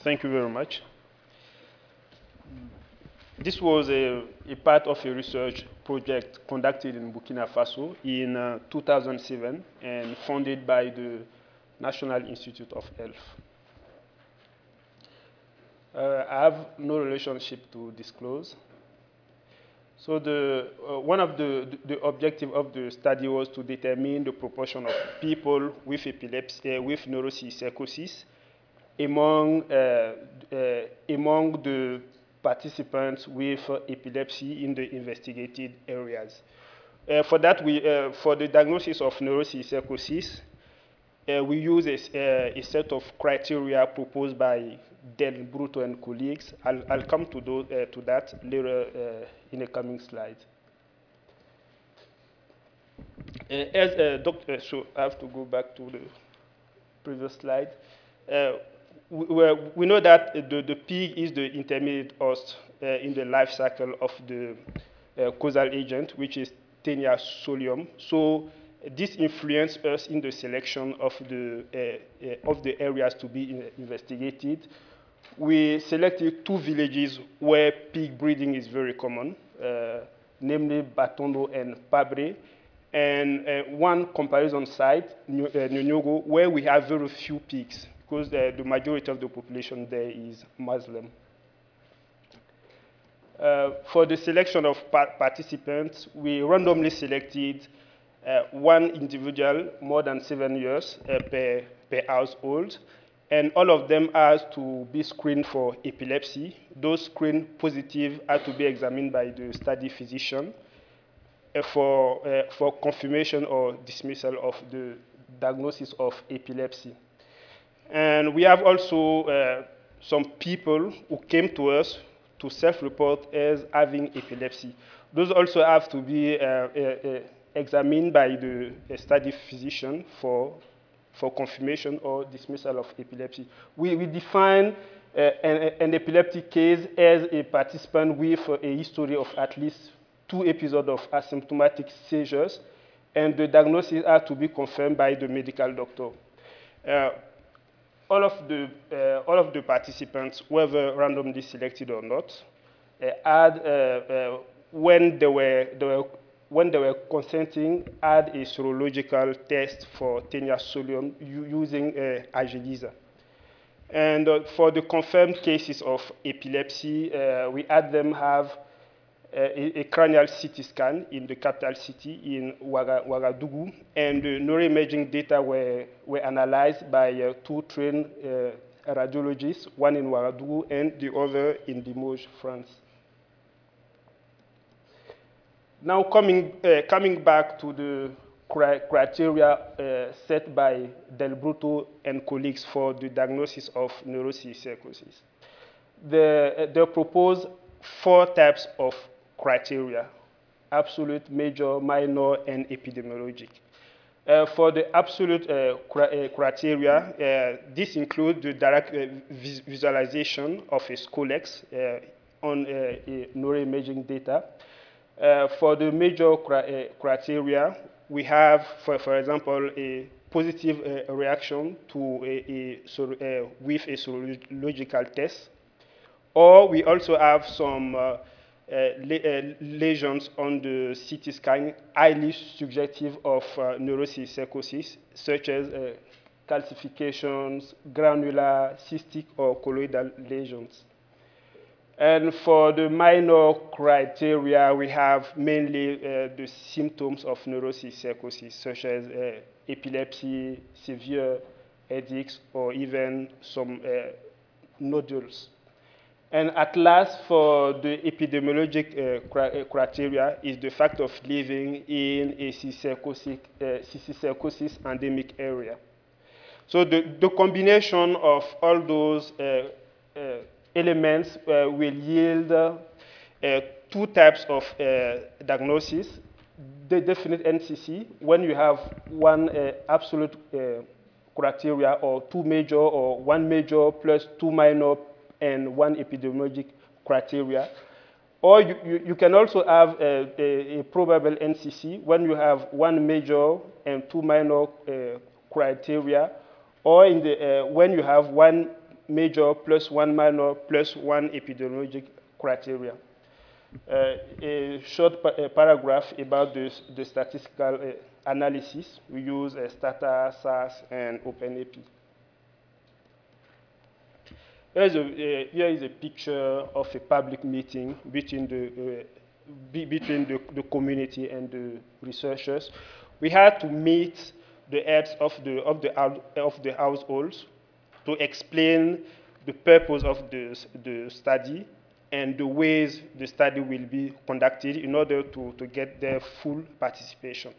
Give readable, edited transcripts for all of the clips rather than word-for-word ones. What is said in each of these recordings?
Thank you very much. This was a part of a research project conducted in Burkina Faso in 2007 and funded by the National Institute of Health. I have no relationship to disclose. So one of the objective of the study was to determine the proportion of people with epilepsy, with neuropsychosis among the participants with epilepsy in the investigated areas. For that, for the diagnosis of neuropsychosis, we use a set of criteria proposed by Del Bruto and colleagues. I'll come to that later in a coming slide. So I have to go back to the previous slide. Uh, we know that the pig is the intermediate host in the life cycle of the causal agent, which is Taenia solium. So this influenced us in the selection of the areas to be investigated. We selected two villages where pig breeding is very common, namely Batondo and Pabre, and one comparison site, Nyonyogo, where we have very few pigs because the majority of the population there is Muslim. For the selection of participants, we randomly selected one individual more than 7 years per household, and all of them has to be screened for epilepsy. Those screened positive had to be examined by the study physician for confirmation or dismissal of the diagnosis of epilepsy. And we have also some people who came to us to self-report as having epilepsy. Those also have to be examined by the study physician for confirmation or dismissal of epilepsy. We define an epileptic case as a participant with a history of at least 2 episodes of asymptomatic seizures, and the diagnosis has to be confirmed by the medical doctor. All of the participants, whether randomly selected or not, when they were consenting, had a serological test for Taenia solium using Agiliza. And for the confirmed cases of epilepsy, we had them have a cranial CT scan in the capital city in Ouagadougou, and the neuroimaging data were analyzed by 2 trained radiologists, one in Ouagadougou and the other in Limoges, France. Now coming back to the criteria set by Del Bruto and colleagues for the diagnosis of neuropsychosis. They propose 4 types of criteria: absolute, major, minor, and epidemiologic. For the absolute criteria, this includes the direct visualization of a Scolex on neuroimaging data. For the major criteria, we have, for example, a positive reaction to with a serological test, or we also have some lesions on the CT scan highly suggestive of neuropsychosis, such as calcifications, granular, cystic, or colloidal lesions. And for the minor criteria, we have mainly the symptoms of neuropsychosis, such as epilepsy, severe headaches, or even some nodules. And at last, for the epidemiologic criteria, is the fact of living in a cysticercosis endemic area. So the combination of all those elements will yield 2 types of diagnosis: the definite NCC, when you have one absolute criteria, or 2 major, or 1 major plus 2 minor and 1 epidemiologic criteria. Or you can also have a probable NCC when you have 1 major and 2 minor criteria, or when you have 1 major plus 1 minor plus 1 epidemiologic criteria. A short paragraph about the statistical analysis. We use Stata, SAS, and OpenAP. Here is a picture of a public meeting between the community and the researchers. We had to meet the heads of the households to explain the purpose of the study and the ways the study will be conducted in order to get their full participation.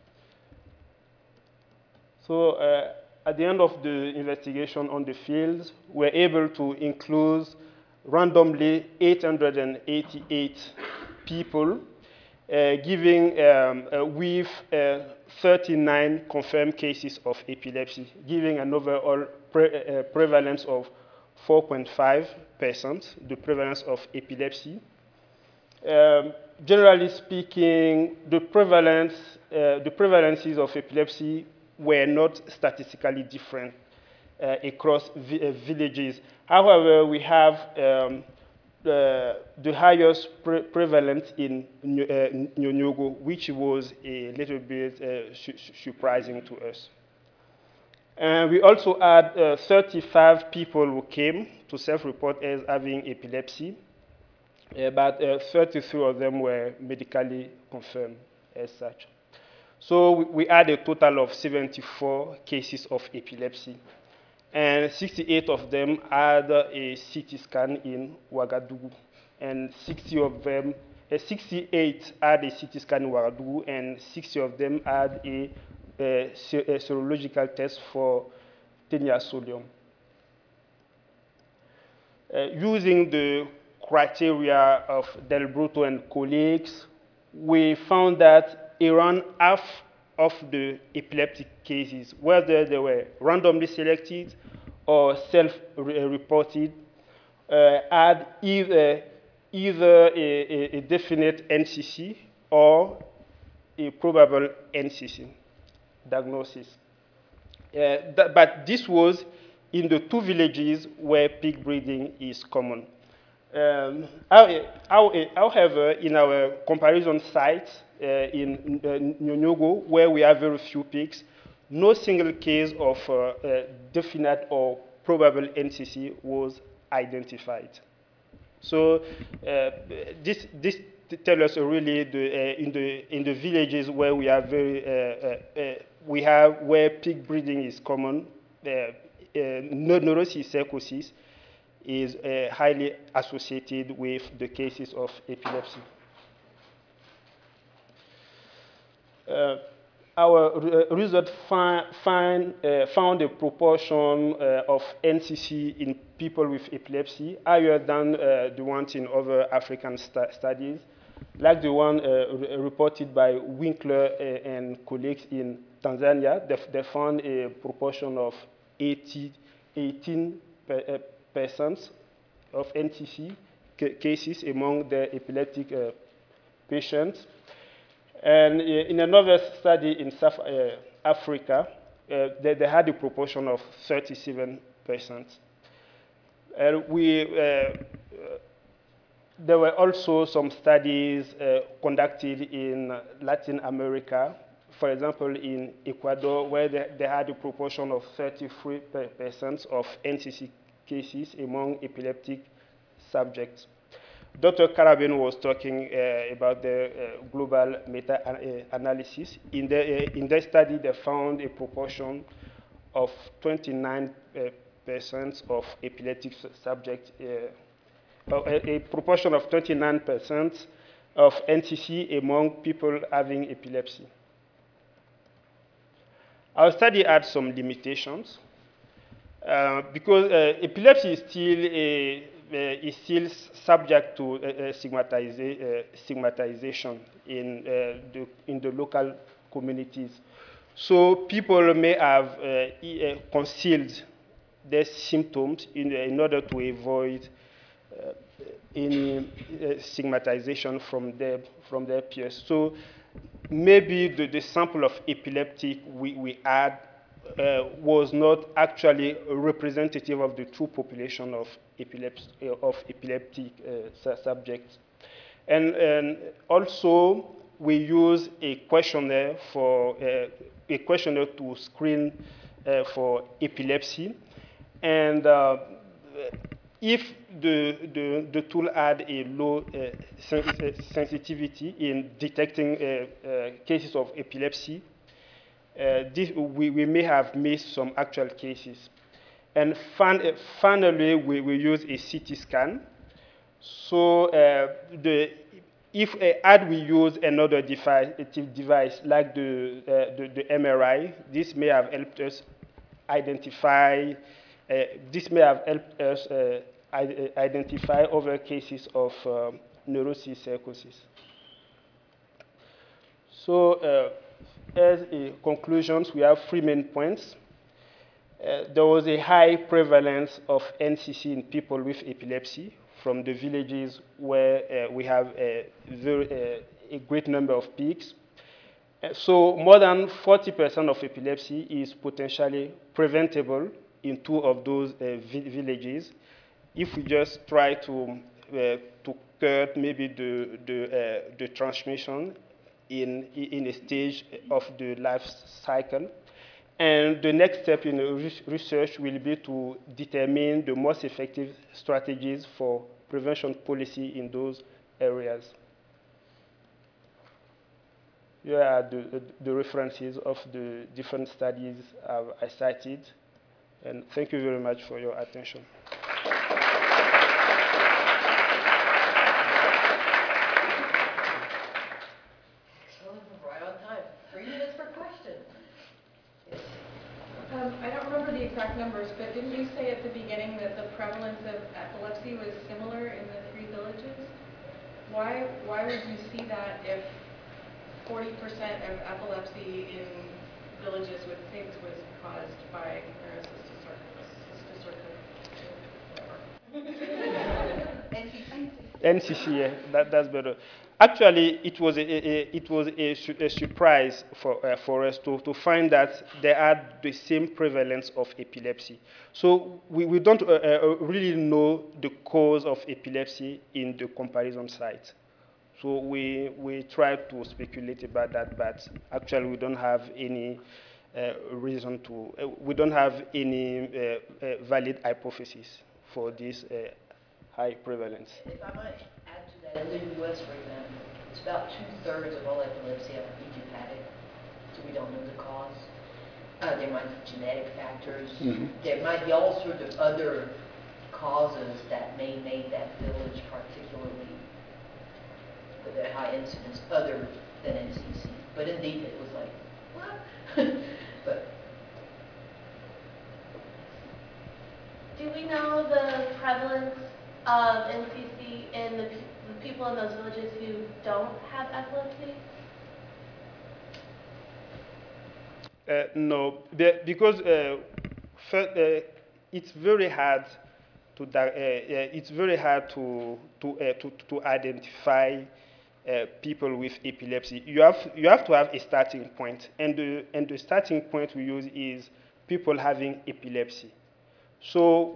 So at the end of the investigation on the field, we're able to include randomly 888 people, giving with 39 confirmed cases of epilepsy, giving an overall prevalence of 4.5%, the prevalence of epilepsy. Generally speaking, the prevalences of epilepsy were not statistically different across villages. However, we have the highest prevalence in Nyonyogo, which was a little bit surprising to us. And we also had 35 people who came to self-report as having epilepsy, but 33 of them were medically confirmed as such. So we had a total of 74 cases of epilepsy, and 68 of them had a CT scan in Ouagadougou, and 68 had a CT scan in Ouagadougou, and 60 of them had a serological test for teniasolium. Using the criteria of Del Bruto and colleagues, we found that around half of the epileptic cases, whether they were randomly selected or self-reported, had either a definite NCC or a probable NCC diagnosis. But this was in the 2 villages where pig breeding is common. However, in our comparison sites in Nyonyogo, where we have very few pigs, no single case of definite or probable NCC was identified. So this tells us really in the villages where we are where pig breeding is common, neuropsychosis is highly associated with the cases of epilepsy. Our result found a proportion of NCC in people with epilepsy higher than the ones in other African studies, like the one reported by Winkler and colleagues in Tanzania. They found a proportion of 18% of NCC cases among the epileptic patients. And in another study in South Africa, they had a proportion of 37%. There were also some studies conducted in Latin America, for example, in Ecuador, where they had a proportion of 33% of NCC cases among epileptic subjects. Dr. Karabin was talking about the global meta-analysis. In their study, they found a proportion of 29% of epileptic subjects, a proportion of 29% of NCC among people having epilepsy. Our study had some limitations because epilepsy is still subject to stigmatization in the local communities. So people may have concealed their symptoms in order to avoid any stigmatization from their peers. So maybe the sample of epileptic we had was not actually representative of the true population of, epileptic subjects. And also, we use a questionnaire to screen for epilepsy. And if the tool had a low sensitivity in detecting cases of epilepsy, we may have missed some actual cases. And finally, we use a CT scan. So had we use another device like the MRI, this may have helped us identify. Identify other cases of neuropsychosis. So, as a conclusions, we have 3 main points. There was a high prevalence of NCC in people with epilepsy from the villages where we have a great number of peaks. So more than 40% of epilepsy is potentially preventable in 2 of those villages if we just try to cut maybe the transmission in a stage of the life cycle. And the next step in the research will be to determine the most effective strategies for prevention policy in those areas. Here are the references of the different studies I cited. And thank you very much for your attention. Excellent, right on time. 3 minutes for questions. Yes. I don't remember the exact numbers, but didn't you say at the beginning that the prevalence of epilepsy was similar in the 3 villages? Why would you see that if 40% of epilepsy in villages with pigs was caused by NCC, yeah, that's better. Actually, it was a surprise for us to find that they had the same prevalence of epilepsy. So we don't really know the cause of epilepsy in the comparison site. So we tried to speculate about that, but actually we don't have any reason to, we don't have any valid hypothesis for this high prevalence. If I might add to that, in the U.S., for example, it's about 2/3 of all epilepsy are idiopathic, so we don't know the cause. There might be genetic factors. Mm-hmm. There might be all sorts of other causes that may make that village particularly with a high incidence other than NCC. But indeed, it was like, what? But do we know the prevalence of NCC in the people in those villages who don't have epilepsy? No, because it's very hard to identify people with epilepsy. You have to have a starting point, and the starting point we use is people having epilepsy. So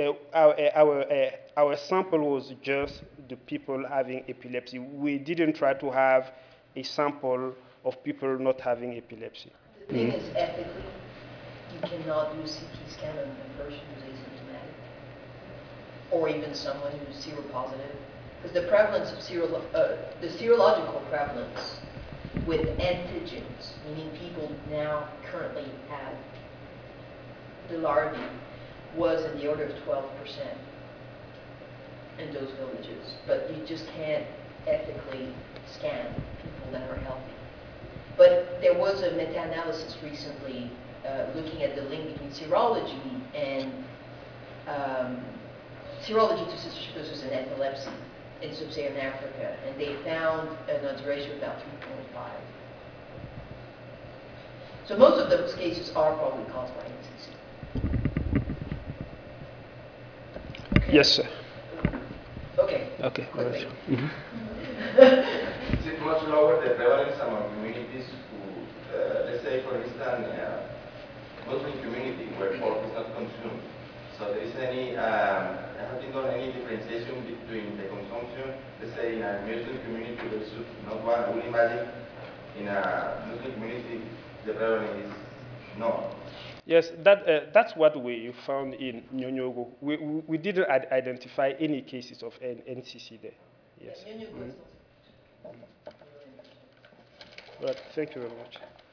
our sample was just the people having epilepsy. We didn't try to have a sample of people not having epilepsy. The thing is, ethically, you cannot do a CT scan on a person who's asymptomatic, or even someone who's seropositive, because the prevalence of the serological prevalence with antigens, meaning people now currently have the larvae, was in the order of 12% in those villages. But you just can't ethically scan people that are healthy. But there was a meta-analysis recently looking at the link between serology and serology to cystic fibrosis and epilepsy in sub-Saharan Africa, and they found an odds ratio of about 3.5. So most of those cases are probably caused by NCC. Yes, sir. Okay. Okay. Mm-hmm. Is it much lower the prevalence among communities who, let's say, for instance, Muslim community where pork is not consumed. So there is any, have been done any differentiation between the consumption, let's say in a Muslim community versus not one, would imagine in a Muslim community the prevalence is no. Yes, that's what we found in Nyonyogo. We didn't identify any cases of NCC there. Yes. Yeah, Nyonyogo is not. Right. Thank you very much.